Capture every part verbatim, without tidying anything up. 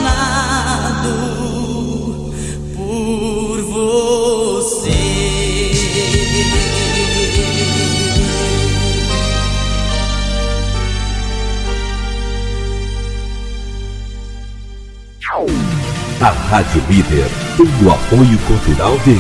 apaixonado por você. A Rádio Líder tem o apoio cultural de...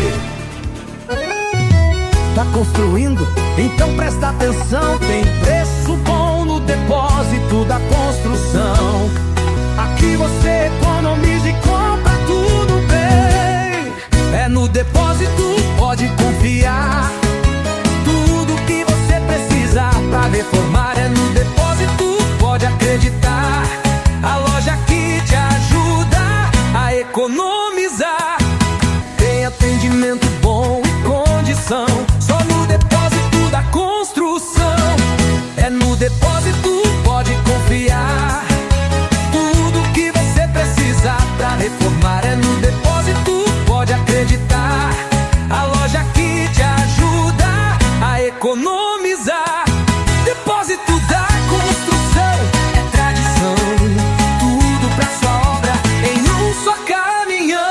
Tá construindo? Então presta atenção. Tem preço bom no depósito da construção. Aqui você economiza e compra tudo bem. É no depósito, pode confiar. Tudo que você precisa pra reformar é no depósito, pode acreditar. A loja que te ajuda a economizar. Tem atendimento bom e condição. Só no depósito da construção. É no depósito, pode confiar. Tudo que você precisa pra reformar é no depósito, pode acreditar. A loja que te ajuda a economizar. Depósito da construção é tradição. Tudo pra sua obra em um só caminhão.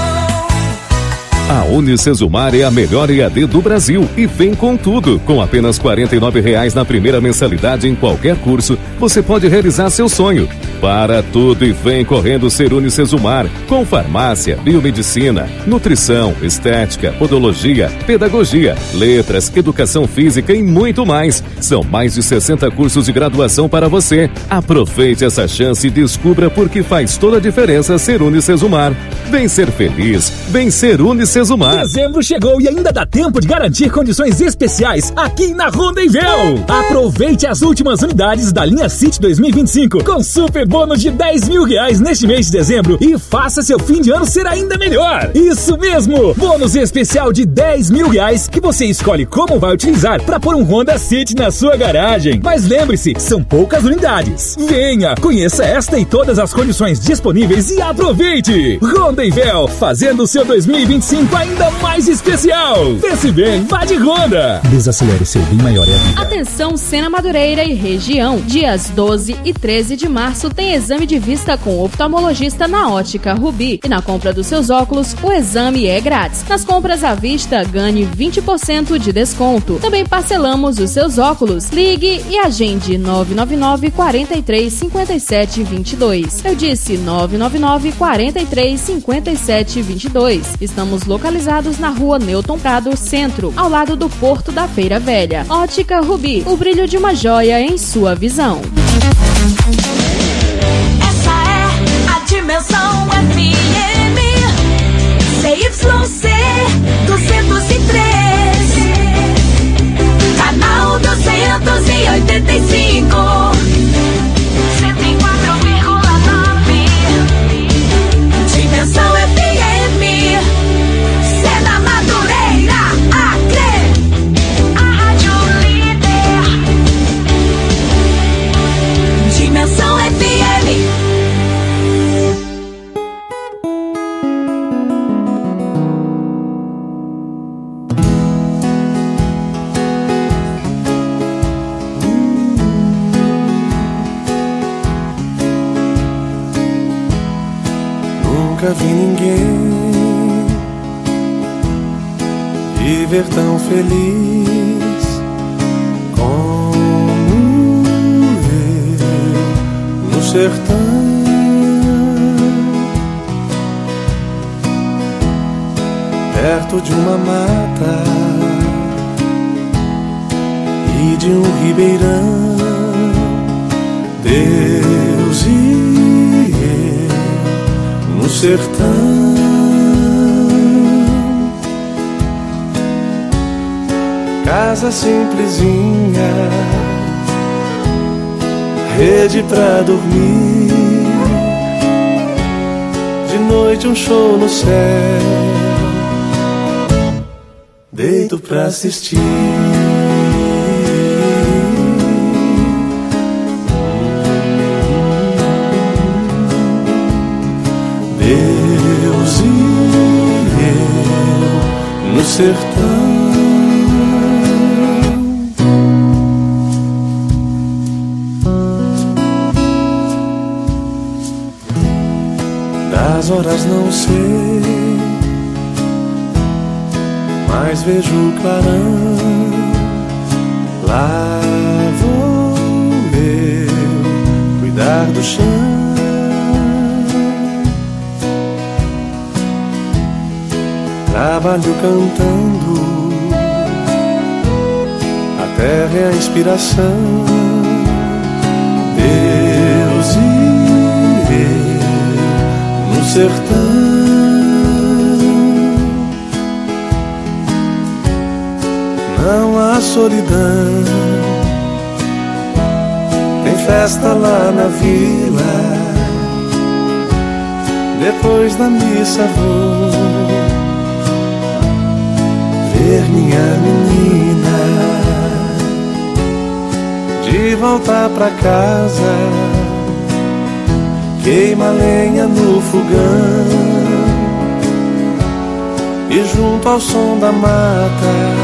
A Unicesumar é a melhor E A D do Brasil e vem com tudo. Com apenas quarenta e nove reais na primeira mensalidade em qualquer curso, você pode realizar seu sonho. Para tudo e vem correndo ser Unicesumar, com farmácia, biomedicina, nutrição, estética, podologia, pedagogia, letras, educação física e muito mais. São mais de sessenta cursos de graduação para você. Aproveite essa chance e descubra por que faz toda a diferença ser Unicesumar. Vem ser feliz, vem ser Unicesumar. Dezembro chegou e ainda dá tempo de garantir condições especiais aqui na Rondonvel. Aproveite as últimas unidades da linha City dois mil e vinte e cinco com super bônus de dez mil reais neste mês de dezembro e faça seu fim de ano ser ainda melhor. Isso mesmo, bônus especial de dez mil reais que você escolhe como vai utilizar para pôr um Honda City na sua garagem. Mas lembre-se, são poucas unidades. Venha, conheça esta e todas as condições disponíveis e aproveite. Rondonvel, fazendo o seu dois mil e vinte e cinco ainda mais especial. Pense bem, vá de Honda. Desacelere, seu bem maior é a vida. Atenção, Sena Madureira e região. Dias doze e treze de março tem exame de vista com oftalmologista na Ótica Rubi. E na compra dos seus óculos, o exame é grátis. Nas compras à vista, ganhe vinte por cento de desconto. Também parcelamos os seus óculos. Ligue e agende nove nove nove, quatro três, cinco sete dois dois. Eu disse nove nove nove, quatro três, cinco sete dois dois. Estamos localizados na rua Newton Prado, Centro, ao lado do Porto da Feira Velha. Ótica Rubi, o brilho de uma joia em sua visão. Essa é a Dimensão F M C Y C duzentos e três, canal duzentos e oitenta e cinco, cento e quatro vírgula nove. Dimensão F M, Sena Madureira, Acre, a Rádio Líder. Dimensão F M. Nunca vi ninguém viver tão feliz como eu no sertão. Perto de uma mata e de um ribeirão, Deus e eu no sertão. Casa simplesinha, rede pra dormir, de noite um show no céu, deito pra assistir. Deus e eu no sertão. As horas não sei, mas vejo o clarão. Lá vou eu cuidar do chão. Trabalho cantando, a terra é a inspiração. Deus e eu no sertão. Não há solidão, tem festa lá na vila. Depois da missa vou ver minha menina. De volta pra casa, queima lenha no fogão. E junto ao som da mata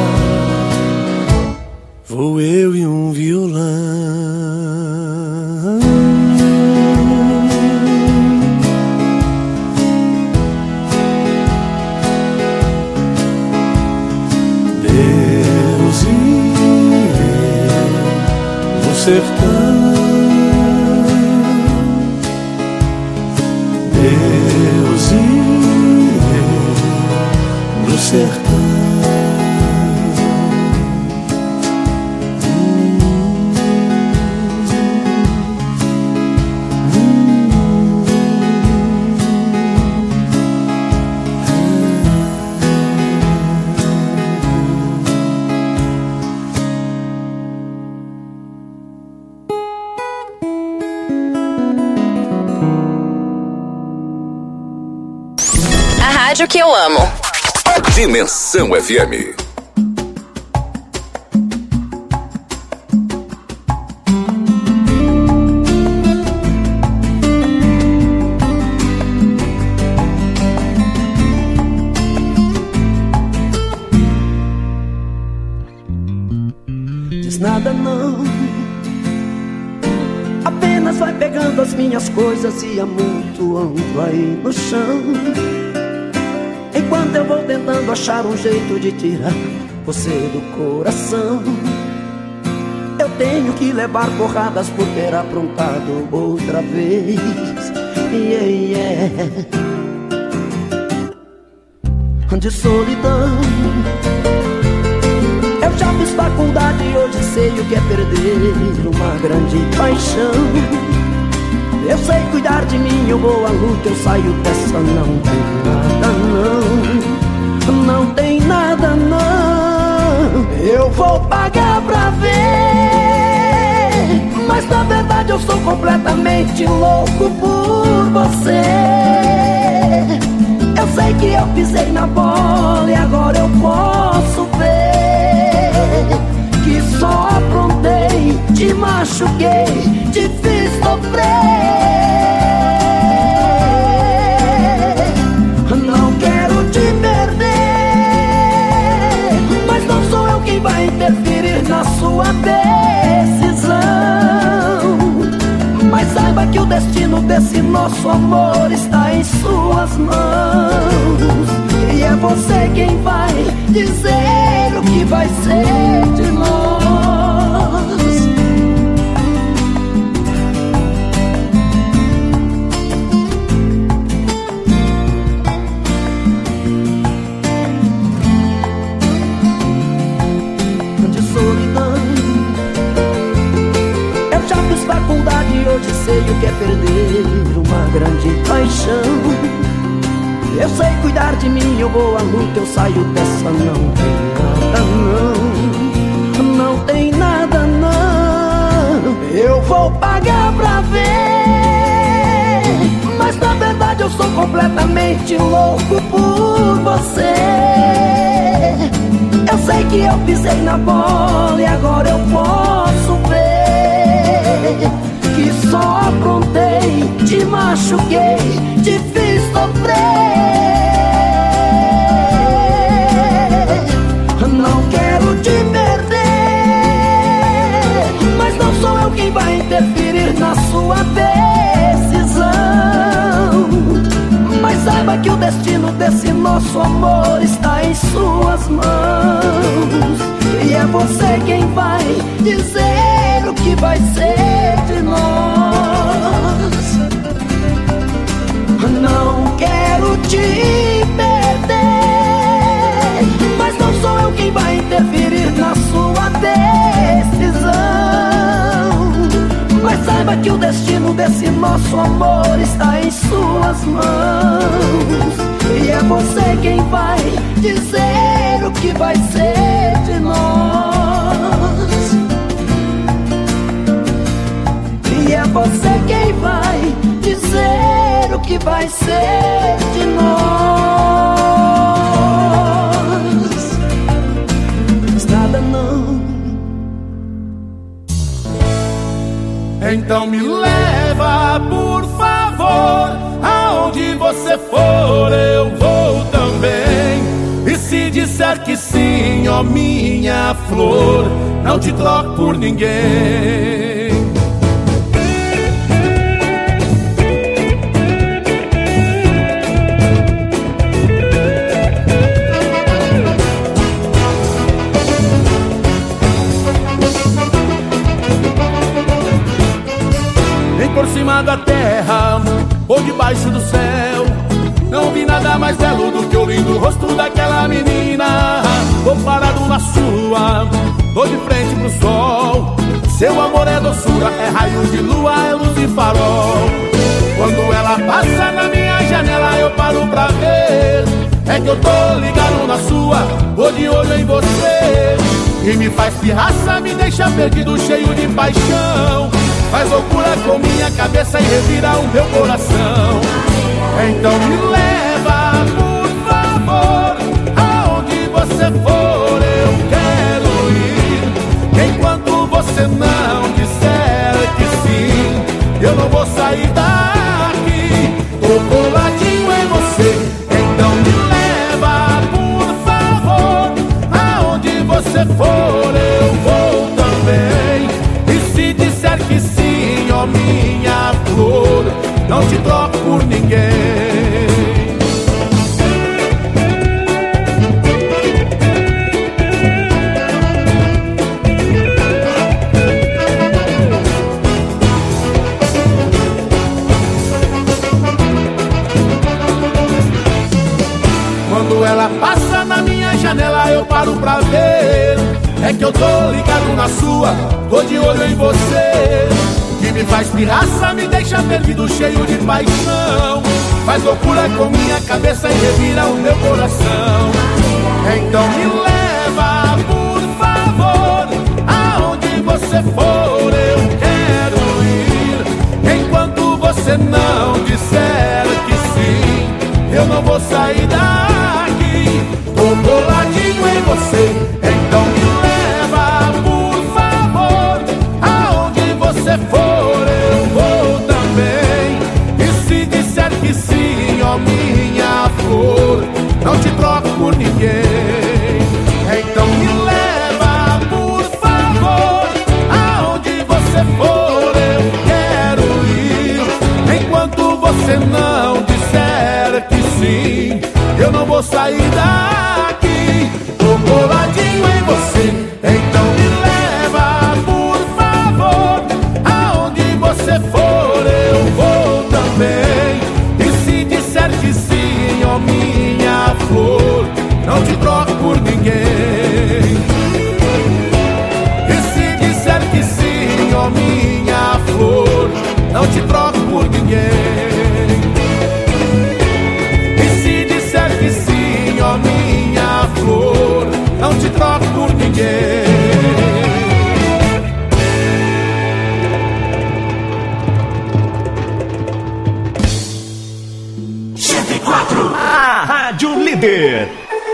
vou eu e um violão. Deus e eu no sertão. Deus e eu no sertão. Rádio que eu amo. Dimensão F M. Diz nada não, apenas vai pegando as minhas coisas e amontoando aí no chão. Enquanto eu vou tentando achar um jeito de tirar você do coração, eu tenho que levar porradas por ter aprontado outra vez. Yeah, yeah. De solidão, eu já fiz faculdade e hoje sei o que é perder uma grande paixão. Eu sei cuidar de mim, eu vou à luta, eu saio dessa. Não tem nada não, não tem nada não. Eu vou pagar pra ver, mas na verdade eu sou completamente louco por você. Eu sei que eu pisei na bola e agora eu posso ver que só aprontei, te machuquei, te fiz sofrer. Não quero te perder, mas não sou eu quem vai interferir na sua decisão. Mas saiba que o destino desse nosso amor está em suas mãos. E é você quem vai dizer o que vai ser de nós. E hoje sei o que é perder uma grande paixão. Eu sei cuidar de mim, eu vou à luta, eu saio dessa. Não tem nada não, não tem nada não. Eu vou pagar pra ver, mas na verdade eu sou completamente louco por você. Eu sei que eu pisei na bola e agora eu posso ver que só aprontei, te machuquei, te fiz sofrer. Não quero te perder, mas não sou eu quem vai interferir na sua decisão. destino desse nosso amor está em suas mãos. E é você quem vai dizer o que vai ser de nós. Não quero te perder, mas não sou eu quem vai interferir na sua decisão. Mas saiba que o destino desse nosso amor está em suas mãos. E é você quem vai dizer o que vai ser de nós. E é você quem vai dizer o que vai ser de nós. Estrada não. Então me leva, por favor, aonde você for eu vou também. E se disser que sim, ó minha flor, não te troco por ninguém. Por cima da terra ou debaixo do céu, não vi nada mais belo do que o lindo rosto daquela menina. Tô parado na sua, tô de frente pro sol. Seu amor é doçura, é raio de lua, é luz de farol. Quando ela passa na minha janela eu paro pra ver. É que eu tô ligado na sua, tô de olho em você. E me faz pirraça, me deixa perdido, cheio de paixão. Faz loucura com minha cabeça e revira o meu coração. Então me leva, por favor, aonde você for eu quero ir. Enquanto você não disser que sim, eu não vou sair daqui. Tô coladinho em você. Então me leva, por favor, aonde você for eu vou também. E se disser que sim, ó minha flor, não te troco por ninguém. Quando ela passa na minha janela eu paro pra ver. É que eu tô ligado na sua, tô de olho em você. Que me faz pirraça, me deixa perdido, cheio de paixão. Faz loucura com minha cabeça e revira o meu coração. Então me leva, por favor, aonde você for eu quero ir. Enquanto você não disser que sim, eu não vou sair daqui. Tô coladinho em você. Então me leva, por favor, aonde você for eu vou também. E se disser que sim, ó minha flor, não te troco por ninguém. Então me leva, por favor, aonde você for eu quero ir. Enquanto você não disser que sim, eu não vou sair daqui. Tô coladinho em você. Então me leva, por favor, aonde você for eu vou também. E se disser que sim, ó minha flor, não te troco por ninguém. E se disser que sim, ó minha flor, não te troco por ninguém. E se disser que sim, ó minha flor, não te troco por ninguém. cento e quatro, a Rádio Líder.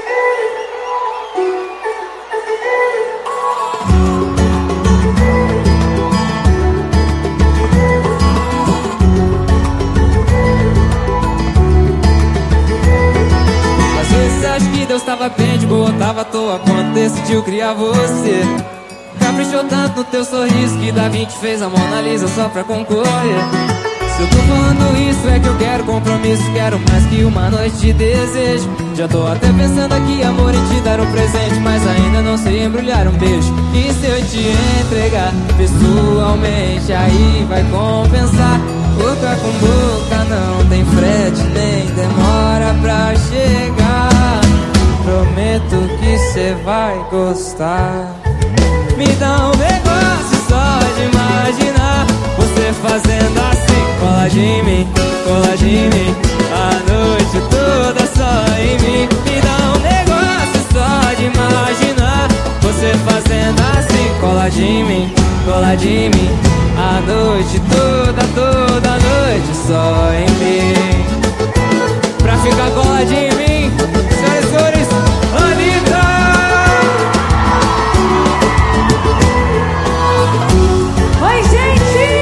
Às vezes acho que Deus tava bem de boa, tava à toa quando decidiu criar você. Caprichou tanto no teu sorriso que Da Vinci fez a Mona Lisa só pra concorrer. Se eu tô falando isso é que eu quero compromisso, quero mais que uma noite de desejo. Já tô até pensando aqui, amor, em te dar um presente, mas ainda não sei embrulhar um beijo. E se eu te entregar pessoalmente, aí vai compensar. Boca com boca não tem frete, nem demora pra chegar. Prometo que cê vai gostar. Me dá um negócio só de imaginar você fazendo assim. Cola de mim, cola de mim, a noite toda só em mim. Me dá um negócio só de imaginar você fazendo assim. Cola de mim, cola de mim, a noite toda, toda noite só em mim. Pra ficar coladinho em mim, senhoras e senhores, Anitta! Oi, gente!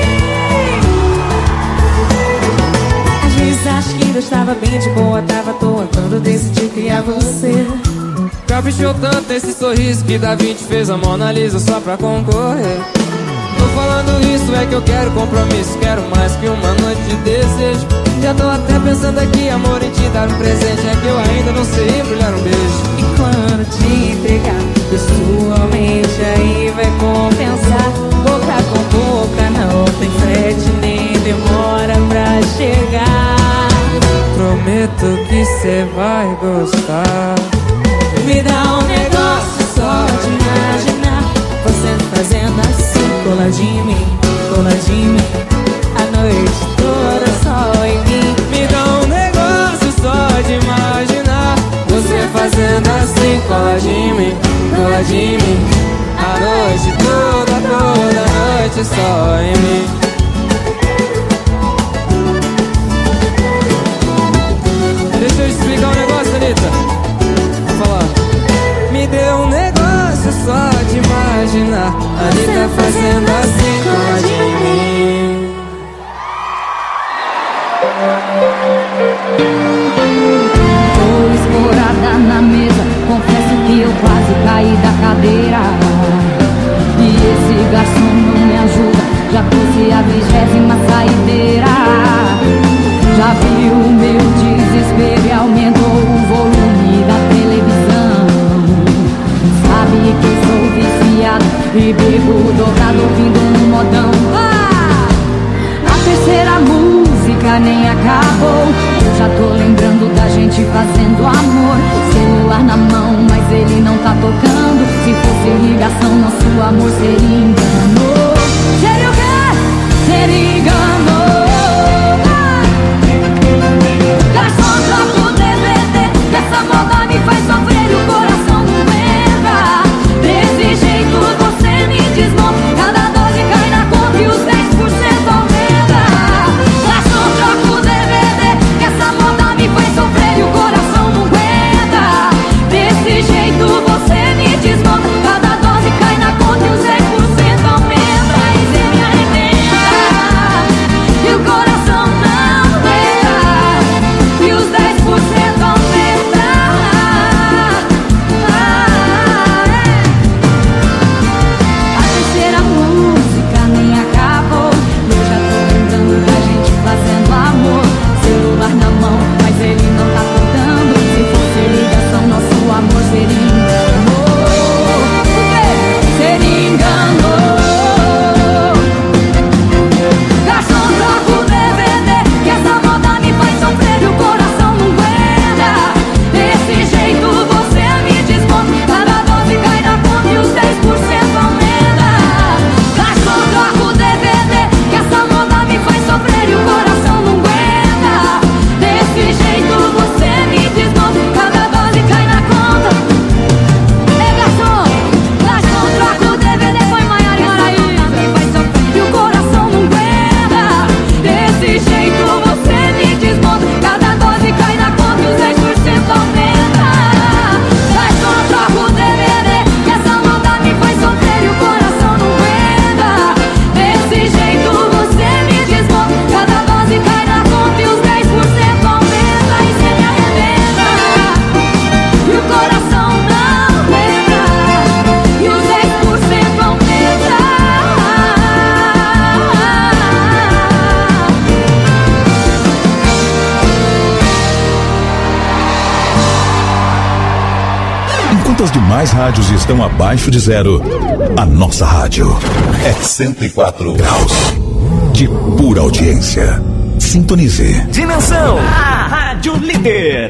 Às vezes acho que eu estava bem de boa, tava à toa quando decidi criar você. Caprichou tanto esse sorriso que Da Vinci fez a Mona Lisa só pra concorrer. Tô falando isso é que eu quero compromisso, quero mais que uma noite de desejo. Já tô até pensando aqui, amor, em te dar um presente, é que eu ainda não sei embrulhar um beijo. E quando te entregar pessoalmente, aí vai compensar. Boca com boca não tem frete, nem demora pra chegar. Prometo que cê vai gostar. Me dá um negócio só de imaginar você fazendo assim. Coladinho em mim, coladinho em mim, a noite toda só em mim. Me dá um negócio só de imaginar você fazendo assim. Coladinho em mim, coladinho em mim, a noite toda, toda noite só em mim. Deixa eu explicar um negócio, Anitta. Vou falar. Me deu um negócio só de imaginar Anitta fazendo assim, coladinho em mim. Tô escorada na mesa, confesso que eu quase caí da cadeira. E esse garçom não me ajuda, já trouxe a vigésima saideira. Já viu o meu desespero e aumentou o volume da televisão. Sabe que eu sou viciado e bebo dobrado ouvindo um modão. Ah! A terceira música nem acabou, eu já tô lembrando da gente fazendo amor. Celular na mão, mas ele não tá tocando. Se fosse ligação, nosso amor seria engano. Seria o quê? Seria engano. Garçom, troca o D V D, que essa moda me faz sofrer e o coração não entra. Desse jeito você me desmonta, cada dose cai na conta e os dez por cento aumenta. Garçom, troca o D V D, que essa moda me faz sofrer e o coração não aguenta. Desse jeito você me desmonta, cada dose cai na conta e os dez por cento aumenta. E você me arrebenta. As demais rádios estão abaixo de zero. A nossa rádio é cento e quatro graus de pura audiência. Sintonize. Dimensão, a Rádio Líder.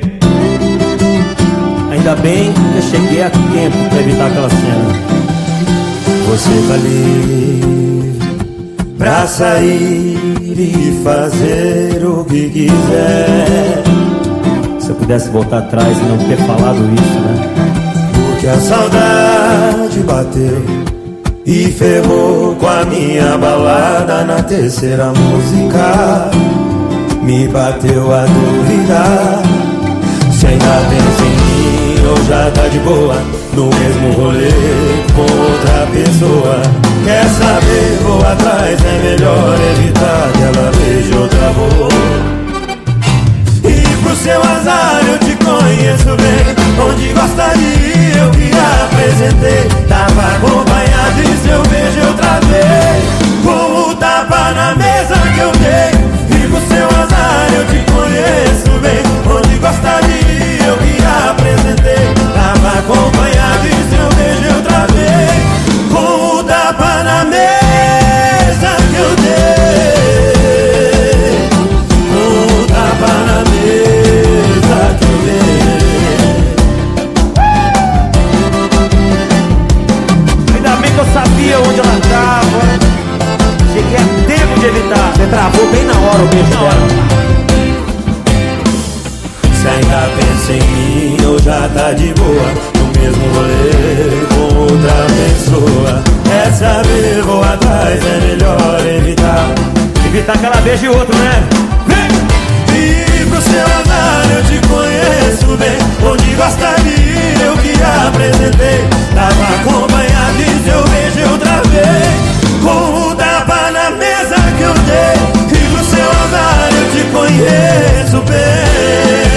Ainda bem que eu cheguei a tempo pra evitar aquela cena. Você tá livre pra sair e fazer o que quiser. Se eu pudesse voltar atrás e não ter falado isso, né? Porque a saudade bateu e ferrou com a minha balada. Na terceira música me bateu a duvidar. Se ainda pensa em mim ou já tá de boa no mesmo rolê com outra pessoa. Quer saber, vou atrás, é melhor evitar que ela veja outra boa. E pro seu azar eu te conheço bem, onde gostaria eu que apresentei. Tava acompanhado e se eu vejo outra vez, com o tapa na mesa que eu dei. E pro seu azar eu te conheço bem, onde gostaria eu que apresentei. Tava acompanhado e se eu vejo outra vez, com o tapa na mesa que eu dei. Com o tapa na mesa que eu dei. Ainda bem que eu sabia onde ela tava. Cheguei a tempo de evitar. Você travou bem na hora o beijo dela. Se ainda pensa em mim ou já tá de boa no mesmo rolê com outra pessoa. É saber, vou atrás, é melhor evitar. Evitar que ela beije outro, né? Vem! E pro seu andar eu te conheço bem, onde gostaria eu que apresentei. Tava acompanhado e se eu vejo outra vez, com o tapa na mesa que eu dei. E pro seu andar eu te conheço bem.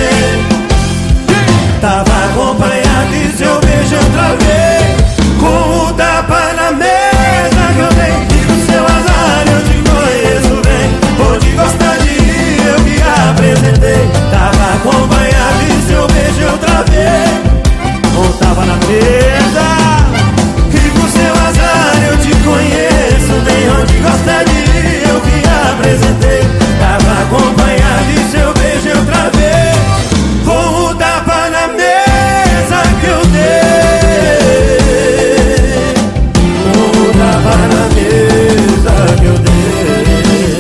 Tava acompanhado e se eu vejo outra vez, com o tapa na mesa que eu dei. E no seu azar eu te conheço bem, onde gostaria eu que apresentei. Tava acompanhado e se eu vejo outra vez, com o tapa na mesa. E no seu azar eu te conheço bem, onde gostaria eu que apresentei. Tava acompanhado e se eu vejo outra vez, com o tapa na mesa que eu dei. Com o tapa na mesa que eu dei.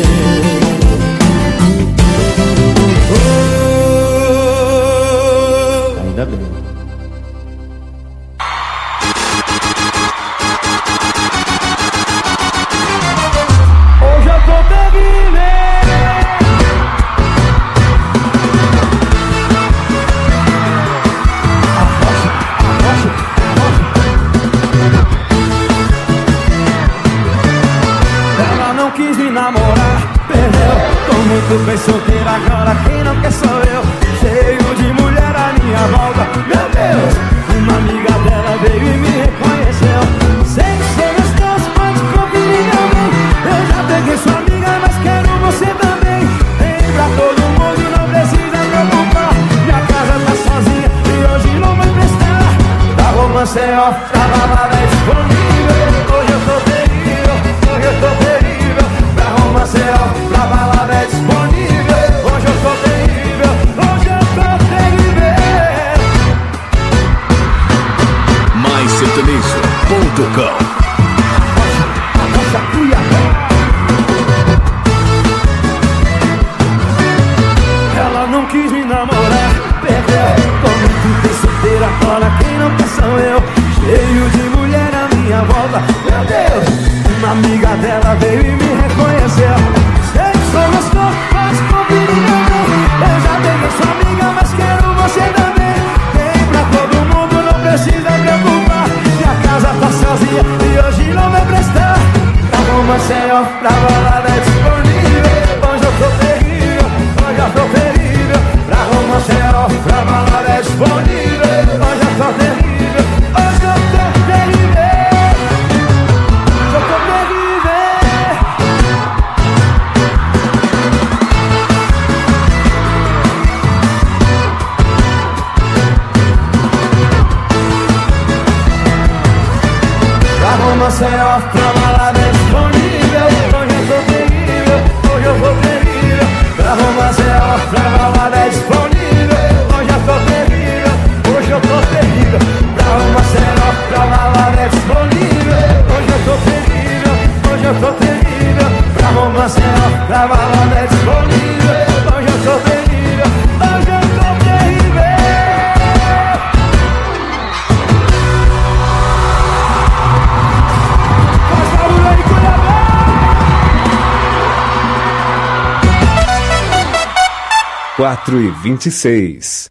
Oh, ainda bem. Hoje eu tô terrível. Ela não quis me namorar, perdeu. Tô muito bem solteira agora, quem não quer sou eu. Cheio de mulher à minha volta, meu Deus. Uma amiga dela veio e me reconheceu. Sei que sou gostoso, pode conferir alguém. Eu já peguei sua amiga, mas quero você também. Vem pra todo mundo, não precisa preocupar. Minha casa tá sozinha e hoje não vai prestar. Da romance é off, da balada é disponível. Hoje eu tô terrível, hoje eu tô terrível. Da romance é off, da balada é disponível. Hoje eu tô terrível, hoje eu tô terrível. mais sertanejo ponto com. Ela não quis me namorar, perdeu. Tô muito bem solteira agora, quem não quer sou eu. Cheio de mulher à minha volta, meu Deus. Uma amiga dela veio e me reconheceu. Sei que sou gostoso, pode conferir alguém. Eu já peguei sua amiga, mas quero você também. Vem pra todo mundo, não precisa preocupar. Minha casa tá sozinha e hoje não vai prestar. Pra romance é off, pra balada é disponível. Hoje eu tô terrível, hoje eu tô terrível. Pra romance é off, pra balada é disponível. Hoje eu tô terrível, hoje eu tô terrível. Hoje eu tô terrível. Maceió, pra balada é disponível. Hoje eu tô terrível, hoje eu vou terrível. Pra Maceió, pra balada é disponível. Hoje eu tô terrível, hoje eu tô terrível. Pra Maceió, pra balada é disponível. Hoje eu tô terrível, hoje eu tô terrível. Pra Maceió, pra balada é disponível. Hoje eu tô terrível, hoje eu tô terrível. quatro e vinte e seis.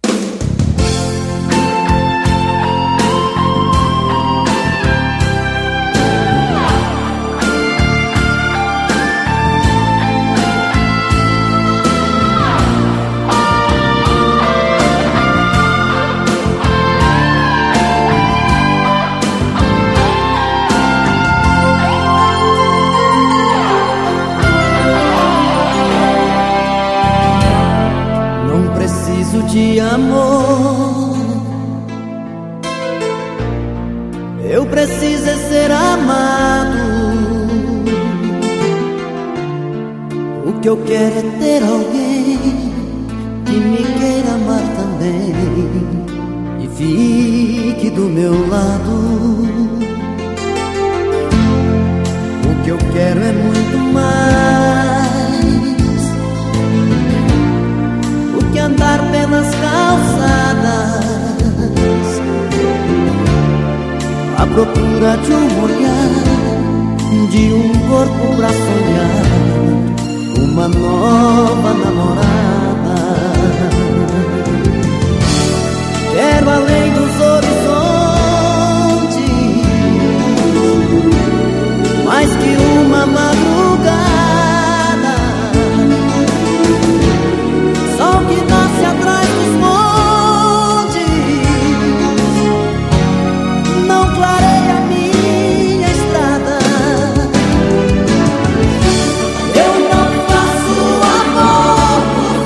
De amor, eu preciso é ser amado. O que eu quero é ter alguém que me queira amar também e fique do meu lado. O que eu quero é muito mais que andar pelas calçadas à procura de um olhar, de um corpo pra sonhar uma nova namorada. Quero além dos horizontes mais que uma madrugada. Sol que nasce atrás dos montes não clareia minha estrada. Eu não faço amor por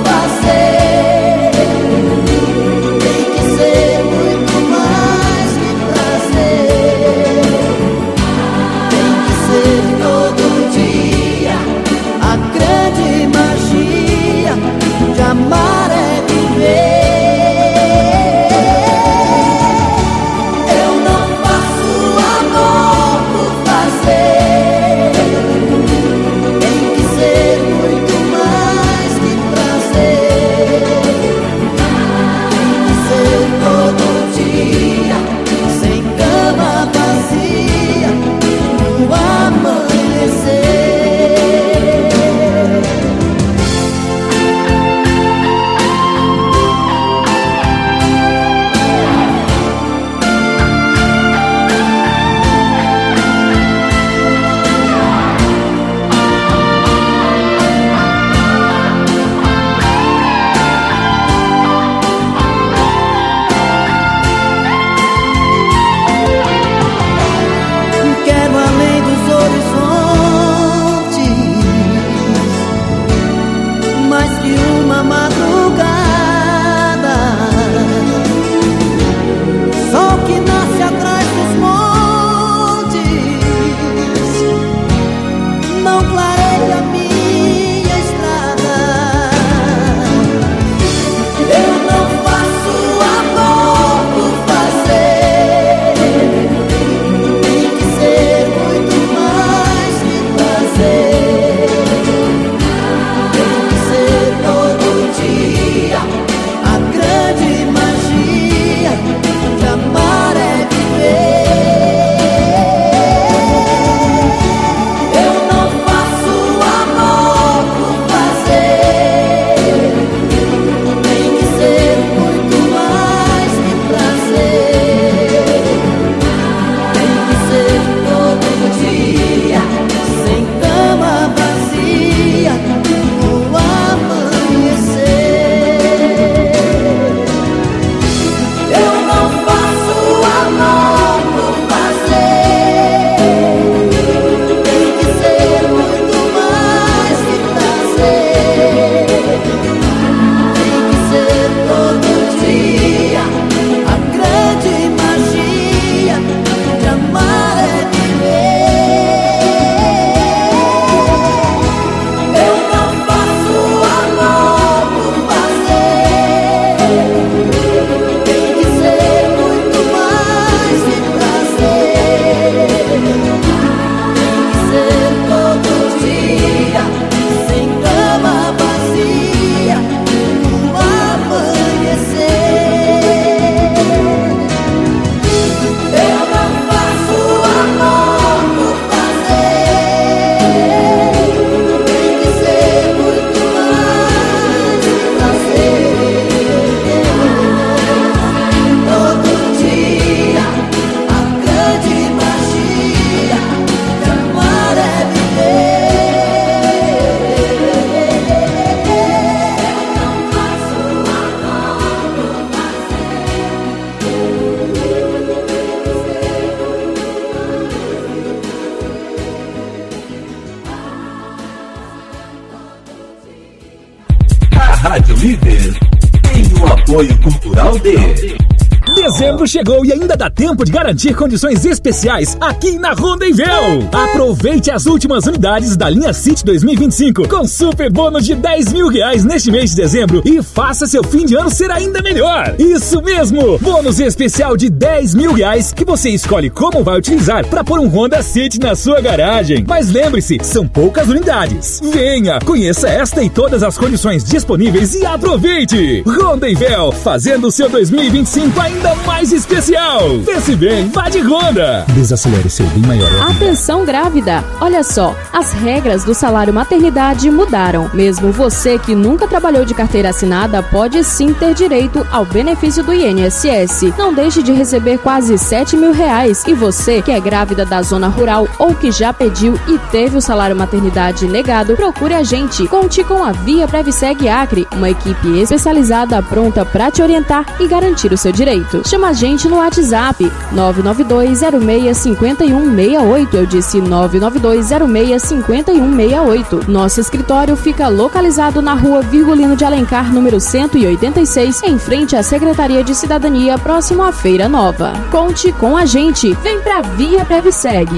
Líder tem o apoio cultural de... Dezembro chegou e ainda dá tempo de garantir condições especiais aqui na Rondonvel. Aproveite as últimas unidades da linha City dois mil e vinte e cinco com super bônus de dez mil reais neste mês de dezembro e faça seu fim de ano ser ainda melhor. Isso mesmo, bônus especial de dez mil reais que você escolhe como vai utilizar para pôr um Honda City na sua garagem. Mas lembre-se, são poucas unidades. Venha, conheça esta e todas as condições disponíveis e aproveite. Rondonvel, fazendo o seu dois mil e vinte e cinco ainda mais especial. Pense bem, vá de Honda. Desacelere seu bem maior. Atenção grávida, olha só, as regras do salário maternidade mudaram. Mesmo você que nunca trabalhou de carteira assinada pode sim ter direito ao benefício do I N S S. Não deixe de receber quase sete mil reais. E você que é grávida da zona rural ou que já pediu e teve o salário maternidade negado, procure a gente. Conte com a Via Previseg Acre, uma equipe especializada pronta para te orientar e garantir o seu direito. Chama a gente no WhatsApp nove nove dois zero seis cinco um seis oito. Eu disse nove nove dois zero seis cinco um seis oito. Nosso escritório fica localizado na rua Virgulino de Alencar, número cento e oitenta e seis, em frente à Secretaria de Cidadania, próximo à Feira Nova. Conte com a gente. Vem pra Via Previseg.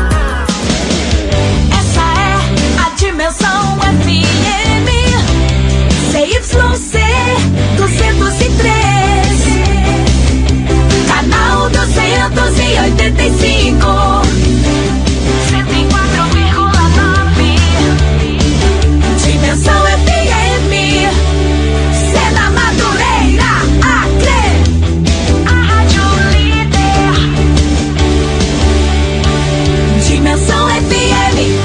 Essa é a Dimensão F M C Y C duzentos e três, canal duzentos e oitenta e cinco, cento e quatro vírgula nove. Dimensão F M, Sena Madureira, Acre, a Rádio Líder. Dimensão F M.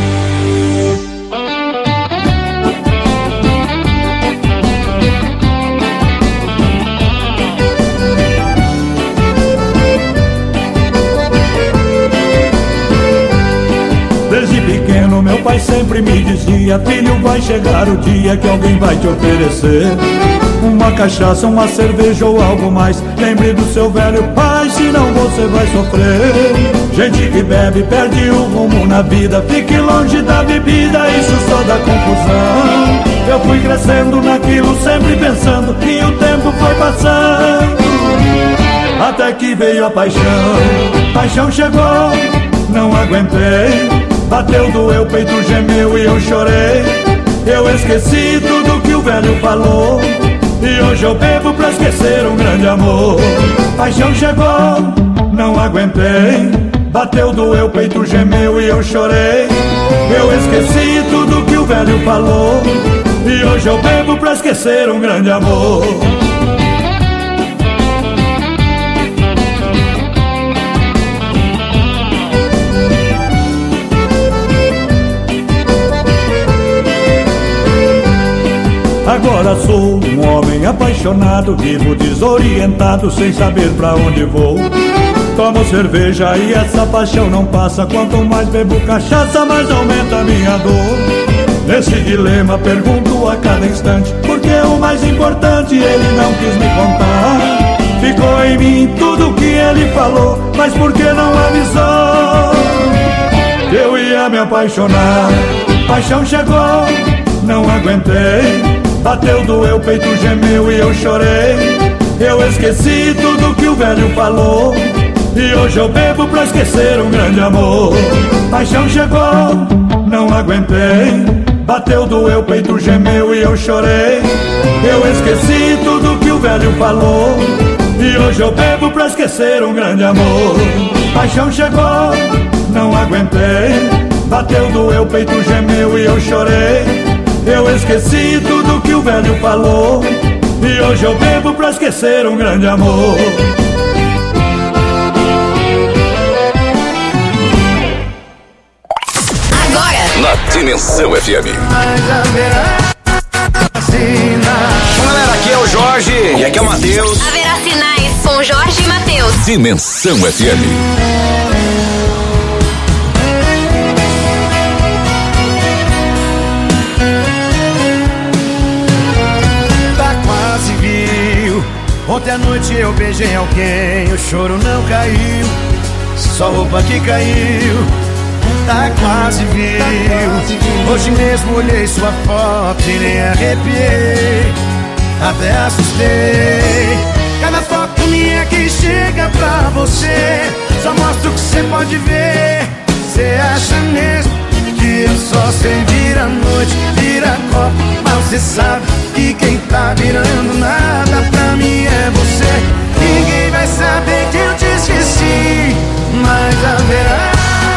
Desde pequeno meu pai sempre me dizia: filho, vai chegar o dia que alguém vai te oferecer uma cachaça, uma cerveja ou algo mais. Lembre do seu velho pai, senão você vai sofrer. Gente que bebe perde o rumo na vida, fique longe da bebida, isso só dá confusão. Eu fui crescendo naquilo, sempre pensando, e o tempo foi passando, até que veio a paixão. Paixão chegou, não aguentei, bateu, doeu, peito gemeu e eu chorei. Eu esqueci tudo que o velho falou, e hoje eu bebo pra esquecer um grande amor. Paixão chegou, não aguentei, bateu, doeu, peito gemeu e eu chorei. Eu esqueci tudo que o velho falou, e hoje eu bebo pra esquecer um grande amor. Agora sou um homem apaixonado, vivo desorientado, sem saber pra onde vou. Tomo cerveja e essa paixão não passa, quanto mais bebo cachaça, mais aumenta a minha dor. Nesse dilema pergunto a cada instante, porque o mais importante ele não quis me contar. Ficou em mim tudo o que ele falou, mas por que não avisou? Eu ia me apaixonar. Paixão chegou, não aguentei, bateu, doeu, peito gemeu e eu chorei. Eu esqueci tudo que o velho falou, e hoje eu bebo pra esquecer um grande amor. Paixão chegou, não aguentei, bateu, doeu, peito gemeu e eu chorei. Eu esqueci tudo que o velho falou, e hoje eu bebo pra esquecer um grande amor. Paixão chegou, não aguentei, bateu, doeu, peito gemeu e eu chorei. Eu esqueci tudo que o velho falou, e hoje eu bebo pra esquecer um grande amor. Agora, na Dimensão F M. Bom, galera, aqui é o Jorge e aqui é o Matheus. Haverá sinais com Jorge e Matheus. Dimensão F M. Ontem à noite eu beijei alguém, o choro não caiu, só roupa que caiu, tá quase viu. Hoje mesmo olhei sua foto e nem arrepiei. até assustei. Cada foto minha que chega pra você só mostra o que você pode ver. Você acha mesmo que eu só sei virar noite, virar copo? Mas você sabe que quem tá virando nada pra mim é você. Ninguém vai saber que eu te esqueci, mas haverá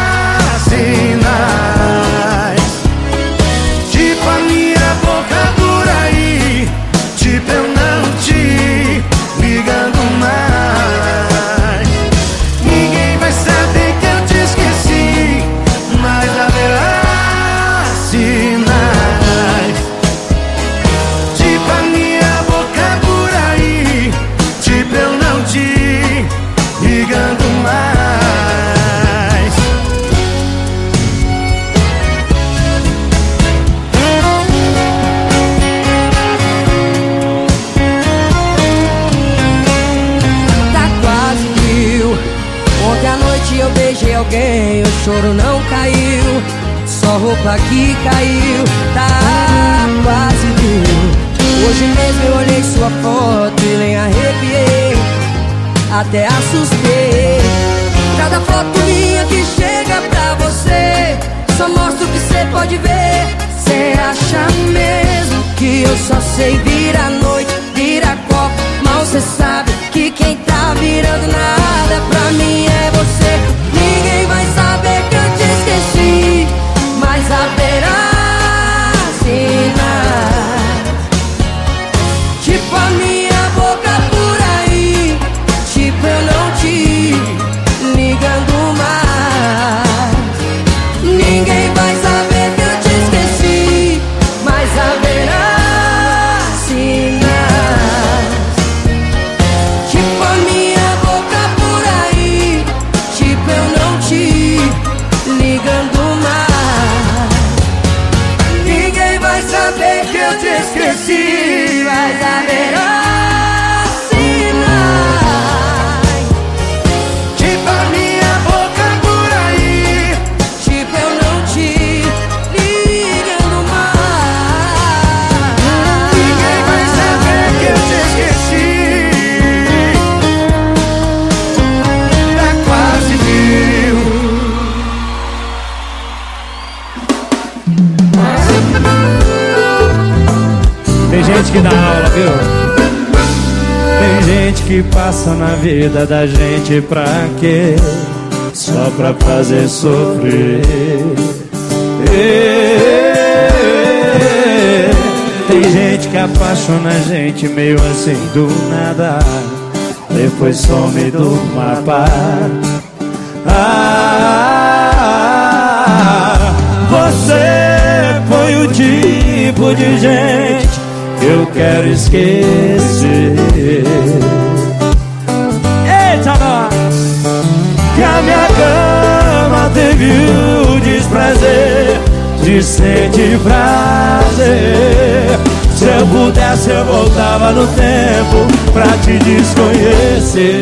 sinais, tipo a minha boca por aí, tipo eu não te ligando mais. Ninguém vai saber que eu te esqueci, mas haverá sinais, tipo a minha boca por aí, tipo eu não te ligando mais. Eu beijei alguém, o choro não caiu, só roupa que caiu, tá quase viu. Hoje mesmo eu olhei sua foto e nem arrepiei, até assustei. Cada foto minha que chega pra você só mostra o que você pode ver. Cê acha mesmo que eu só sei virar noite, virar copo? Mal cê sabe que quem tá virando nada pra mim é você. Ninguém vai saber que eu te esqueci, mas haverá sinais, tipo a minha boca por aí, tipo eu não te ligando mais. Ninguém vai saber que eu te esqueci, mas haverá sinais, tipo a minha boca por aí, tipo eu não te ligando mais. Ninguém vai saber que eu te esqueci, mas haverá sinais, tipo a minha boca por aí, tipo eu não te ligando mais. Ninguém vai saber que eu te esqueci, tá quase viu. Tem gente que dá aula, viu? Tem gente que passa na vida da gente pra quê? Só pra fazer sofrer. Tem gente que apaixona a gente meio assim do nada, depois some do mapa. Ah, você foi o tipo de gente que eu quero esquecer. Eita, nós! Que a minha cama teve o desprazer de sentir prazer. Se eu pudesse eu voltava no tempo pra te desconhecer.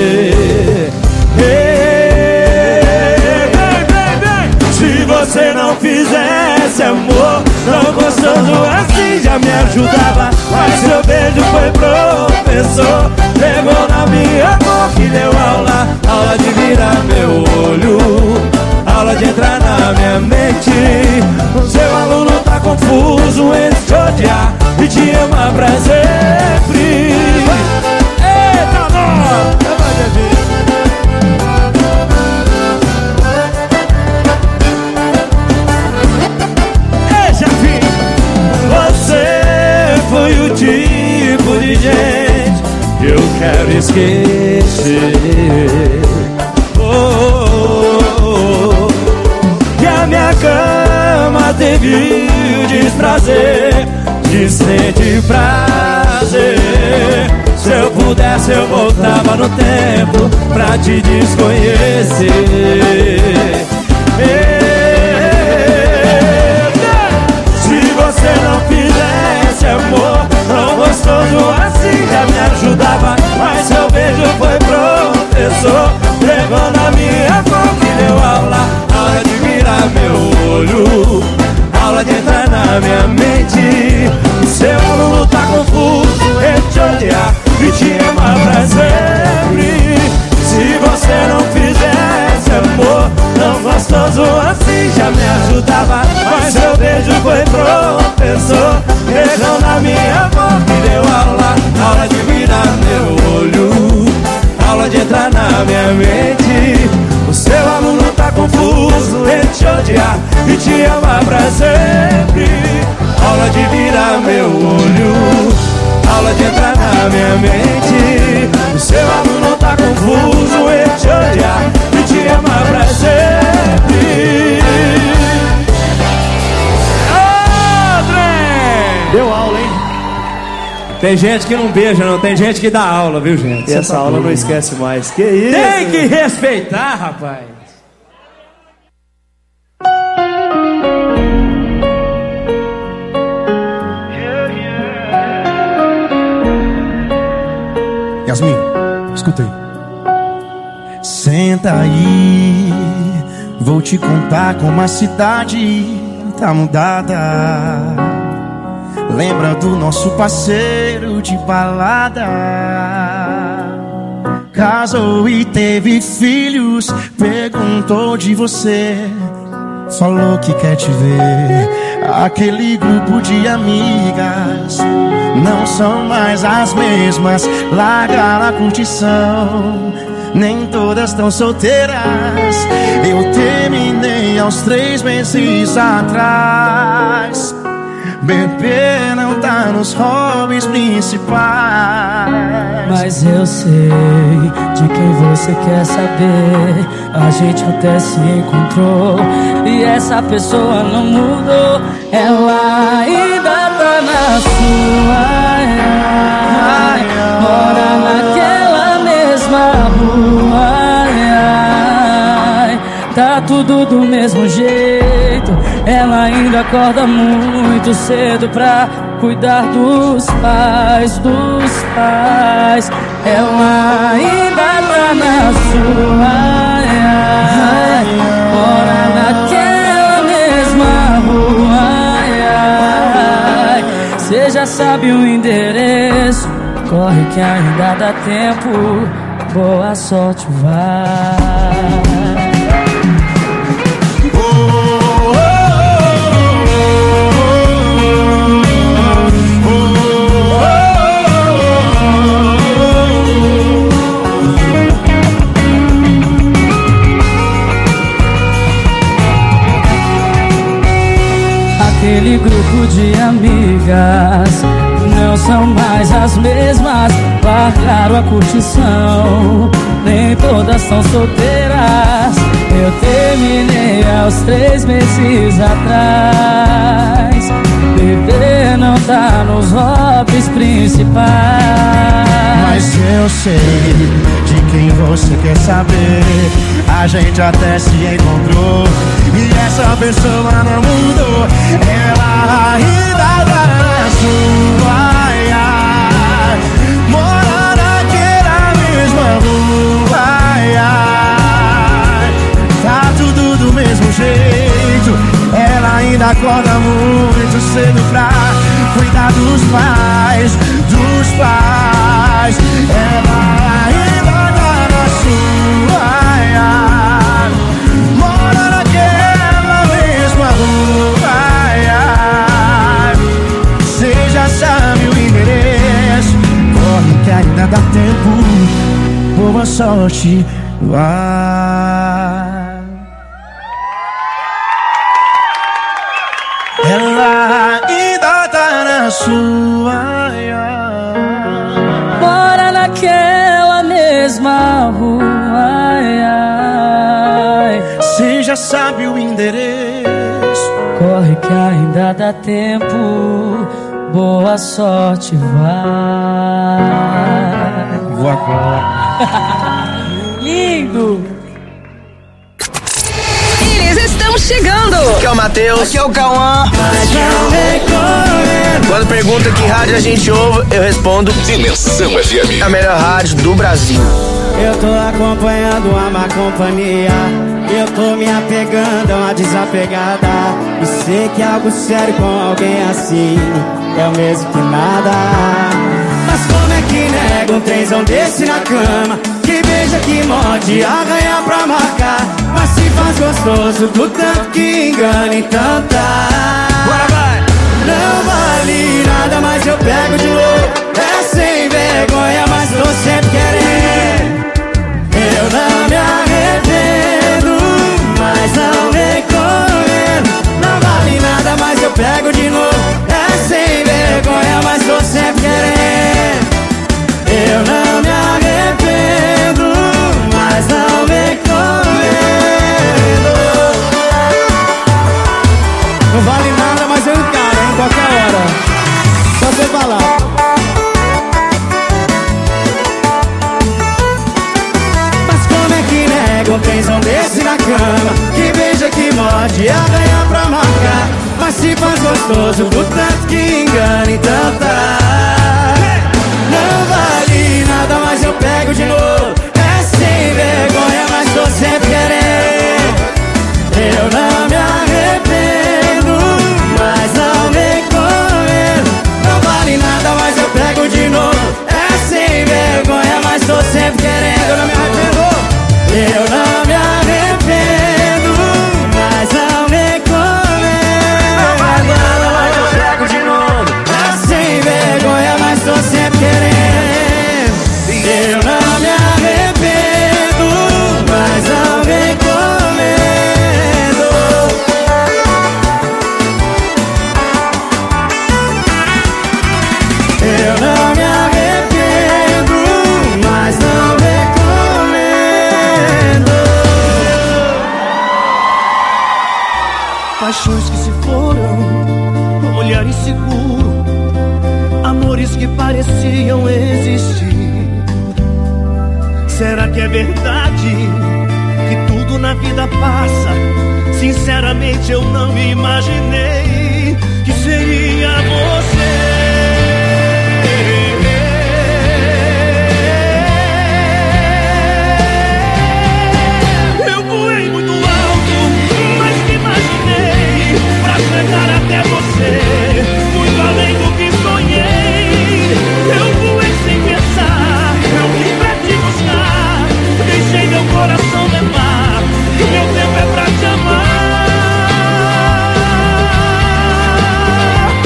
Ei, vem, vem, vem. Se você não fizesse amor tão gostoso assim já me ajudava, mas seu beijo foi professor, pegou na minha boca e deu aula, aula de virar meu olho, aula de entrar na minha mente. O seu aluno tá confuso entre te odiar e te amar pra sempre. Eita, nós! Você foi o tipo de gente que eu quero esquecer. Oh, oh, oh. Que a minha cama teve o desprazer de sentir prazer. Se eu pudesse eu voltava no tempo pra te desconhecer. Se você não fizesse amor tão gostoso assim já me ajudava, mas seu beijo foi professor, pegou na minha boca e deu aula, aula de virar meu olho, aula de entrar na minha mente. Seu aluno tá confuso de entrar na minha mente. O seu aluno tá confuso entre te odiar e te amar pra sempre. Aula de virar meu olho, aula de entrar na minha mente. O seu aluno tá confuso entre te odiar e te amar pra sempre. Deu aula, hein? Tem gente que não beija, não. Tem gente que dá aula, viu, gente? E essa aula não esquece mais. Que isso? Tem que respeitar, rapaz. Yasmin, escuta aí. Senta aí, vou te contar como a cidade tá mudada. Lembra do nosso parceiro de balada? Casou e teve filhos, perguntou de você, falou que quer te ver. Aquele grupo de amigas não são mais as mesmas, largaram a curtição, nem todas estão solteiras. Eu terminei aos três meses atrás. Beber não tá nos hobbies principais. Mas eu sei de quem você quer saber. A gente até se encontrou e essa pessoa não mudou. Ela ainda tá na sua, ai, mora naquela mesma rua, ai, tá tudo do mesmo jeito. Ela ainda acorda muito cedo pra cuidar dos pais, dos pais. Ela ainda tá na sua, ai, mora naquela mesma rua, ai. Cê já sabe o endereço, corre que ainda dá tempo. Boa sorte, vai. Aquele grupo de amigas não são mais as mesmas, largaram a curtição, nem todas são solteiras. Eu terminei aos três meses atrás. Beber não tá nos hobbies principais. Mas eu sei de quem você quer saber. A gente até se encontrou e essa pessoa não mudou. Ela ainda tá na sua, ai, ai, mora naquela mesma rua, ai, ai, tá tudo do mesmo jeito. Ela ainda acorda muito cedo pra cuidar dos pais, dos pais. Ela ainda tá na sua, ai, ai, mora naquela mesma rua, ai, ai. Cê já sabe o endereço, corre que ainda dá tempo. Boa sorte, vai. Ela ainda tá na sua, ai, ai. Mora naquela mesma rua, ai, ai. Cê já sabe o endereço, corre que ainda dá tempo. Boa sorte, vai. Vou agora. Lindo. Eles estão chegando. Aqui é o Matheus. Aqui é o Cauã. Quando pergunta que rádio a gente ouve, eu respondo Dimensão F M, a melhor rádio do Brasil. Eu tô acompanhando a má companhia, eu tô me apegando a uma desapegada. E sei que algo sério com alguém assim é o mesmo que nada. Mas como é que nega um trenzão desse na cama, que beija, que morde, arranha pra marcar, mas se faz gostoso do tanto que engana, então tá. Bora, vai! Não vale nada, mas eu pego de louco. É sem vergonha, mas tô sempre querendo. se faz gostoso, do tanto que engana, então tá. Não vale nada, mas eu pego de novo. É sem vergonha, mas tô sempre querendo. Eu não me arrependo, mas não me comendo. Não vale nada, mas eu pego de novo. É sem vergonha, mas tô sempre querendo. Eu não me arrependo, eu não me arrependo, mas não me comendo. Não vale nada, mas eu pego de novo. É sem vergonha, mas tô sempre querendo. Eu não me arrependo, mas não me comendo. Eu não me arrependo, mas não me comendo. Paixões que se foram, olhar inseguro, amores que pareciam existir. Será que é verdade que tudo na vida passa? Sinceramente eu não imaginei que seria você. Eu voei muito alto, mas me imaginei pra chegar até você, muito além do que sonhei. Eu voei sem pensar, eu vim pra te buscar, deixei meu coração levar, e o meu tempo é pra te amar.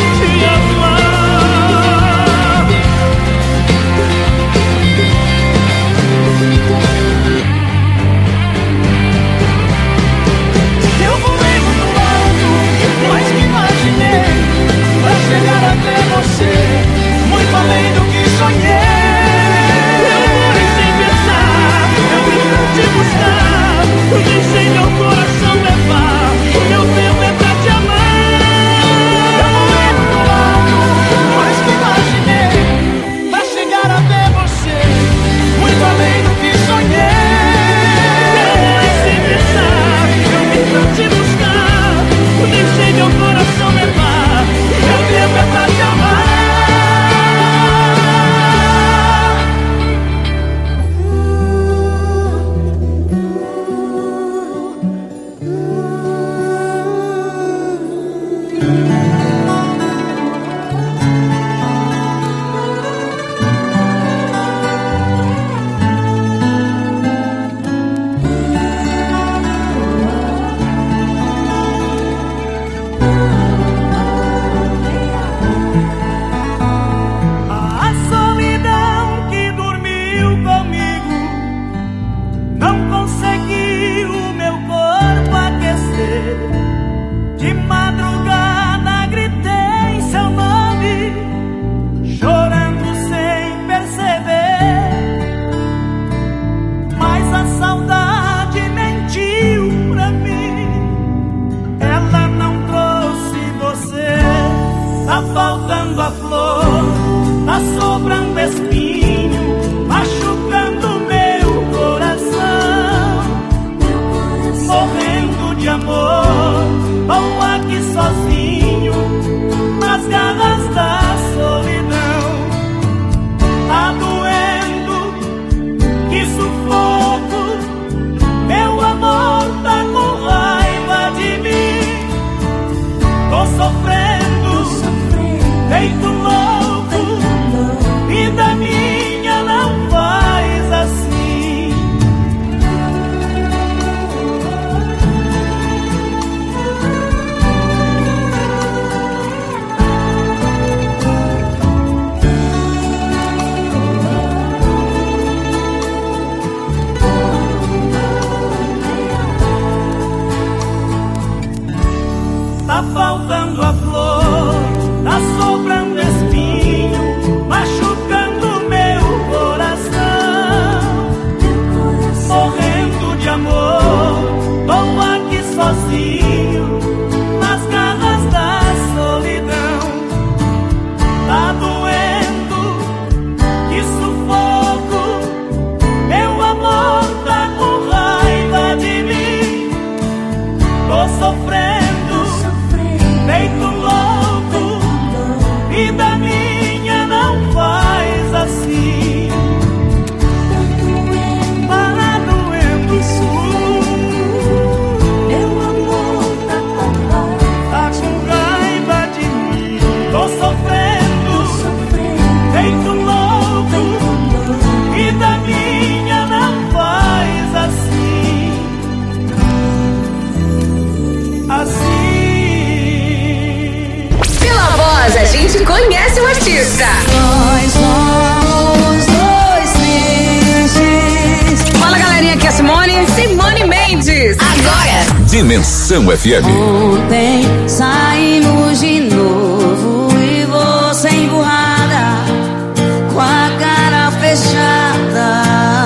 Dimensão F M. Ontem saímos de novo e você emburrada, com a cara fechada.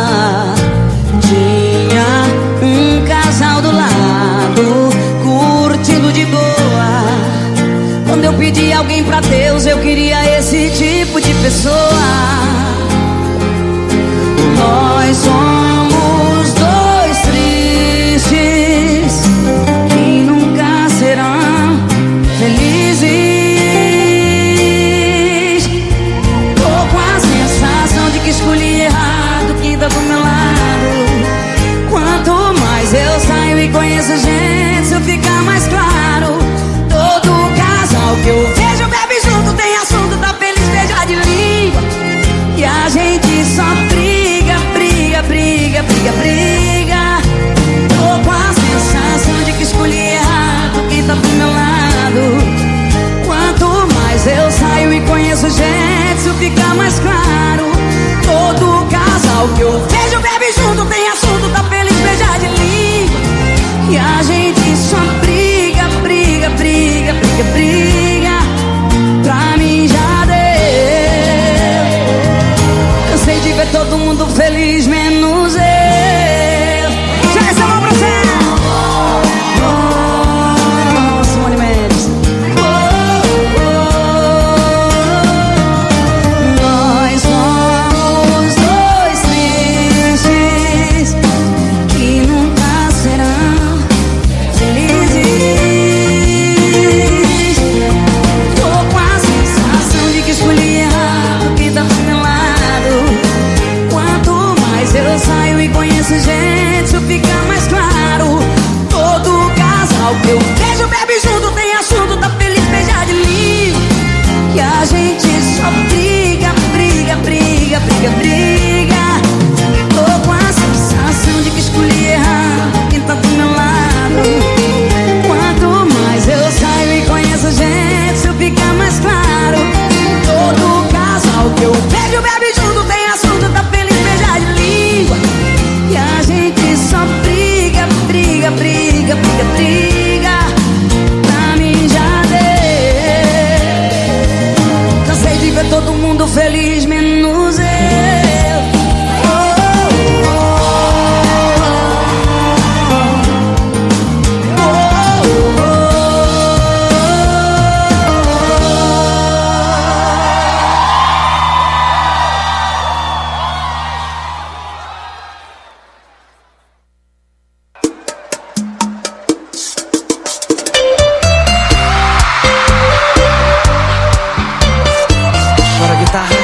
Tinha um casal do lado, curtindo de boa. Quando eu pedi alguém pra Deus, eu queria esse tipo de pessoa. Nós somos dois tristes que nunca serão felizes. Tô com a sensação de que escolhi errado quem tá do meu lado. Quanto mais eu saio e conheço gente, isso fica mais claro. Todo casal que eu vejo bebe junto, tem assunto, tá feliz, beija de língua. E a gente só briga, briga, briga, briga, briga. Tô com a sensação de que escolhi errado quem tá do meu lado. Quanto mais eu saio e conheço gente, isso fica mais claro. Todo casal que eu vejo bebe junto, tem assunto, tá feliz, beija de língua. E a gente só briga, briga, briga, briga, briga. Pra mim já deu. Cansei de ver todo mundo feliz, menos eu. Já essa mão pra você. Oh, Simone Mendes. Oh, oh, oh. Nós somos dois tristes que nunca serão felizes. Tô com a sensação de que escolhi errado quem tá do meu lado. Quanto mais eu saio e conheço gente, isso fica mais claro. Todo casal que eu vejo bebe junto, tem assunto, tá feliz, beija de língua. E a gente só briga, briga, briga, briga, briga. Tô com a sensação de que escolhi errado quem tá do meu lado. Quanto mais eu saio e conheço gente, isso fica mais claro. Todo casal que eu vejo bebe junto, tem assunto, tá feliz, beija de língua. E a gente só briga, briga, briga, briga, briga. Pra mim já deu. Cansei de ver todo mundo feliz, menos eu. Oh, oh, oh, oh. Chora guitarra.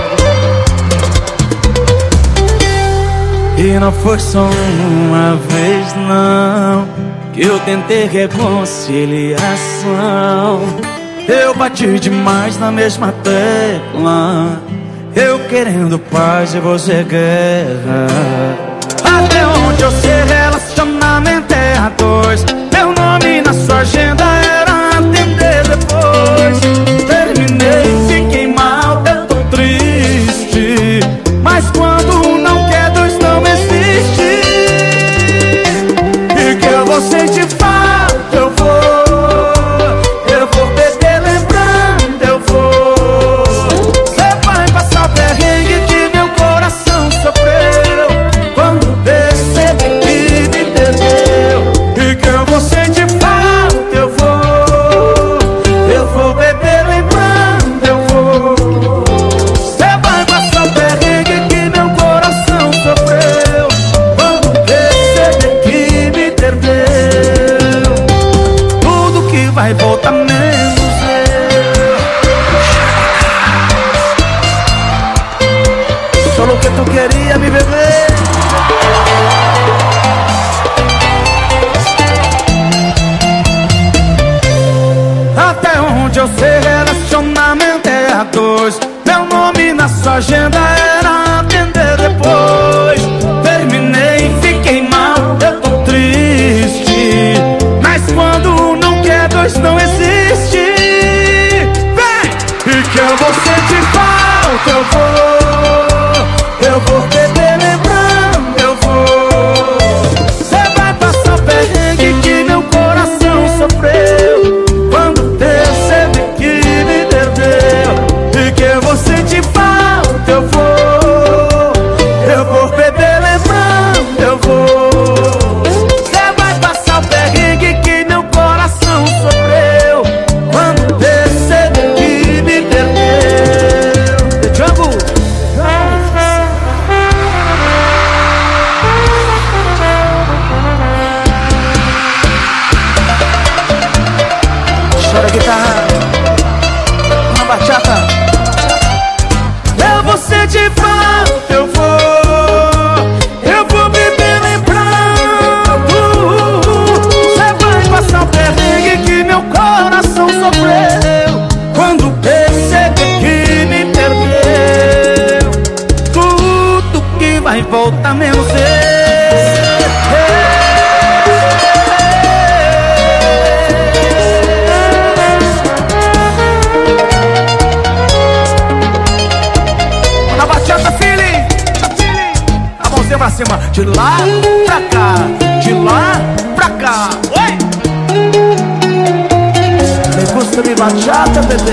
E não foi só uma vez não que eu tentei reconciliação. Eu bati demais na mesma tecla, eu querendo paz e você guerra. Até onde eu sei, relacionamento é a dois. Meu nome na sua agenda era atender depois. Terminei, fiquei mal, eu tô triste. Mas quando não quer, dois não existe. E que eu vou sentir falta, eu vou. Eu vou beber lembrando, eu vou. Você vai passar o perrengue que meu coração sofreu quando percebi que me perdeu. E que eu vou sentir falta, eu vou. Eu vou beber lembrando, eu vou. Você vai passar o perrengue que meu coração sofreu quando percebi que me perdeu. Tudo que vai voltar menos eu. Solo que tu queria, mi bebê. Até onde eu sei, relacionamento é a dois. Meu nome na sua agenda era atender depois. Terminei, fiquei mal, eu tô triste. Mas quando não quer, dois não existe. Vem! E que eu vou sentir falta, eu vou. Eu vou beber lembrando, eu vou. Você vai passar o perrengue que meu vai voltar mesmo cedo. Na bachata, feeling, a mãozinha pra cima, de lá pra cá, de lá pra cá. Oi! Me gusta mi bachata, bebê.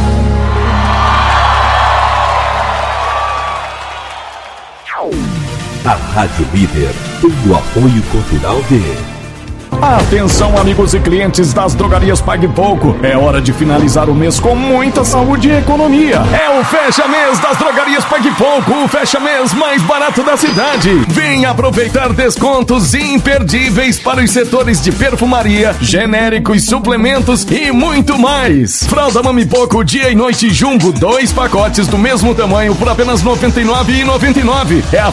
A Rádio Líder tem o apoio cultural de... Atenção, amigos e clientes das drogarias Pague Pouco. É hora de finalizar o mês com muita saúde e economia. É o Fecha Mês das drogarias Pague Pouco, o Fecha Mês mais barato da cidade. Vem aproveitar descontos imperdíveis para os setores de perfumaria, genéricos, suplementos e muito mais. Fralda Mami Pouco dia e noite Jumbo, dois pacotes do mesmo tamanho por apenas noventa e nove reais e noventa e nove centavos. É a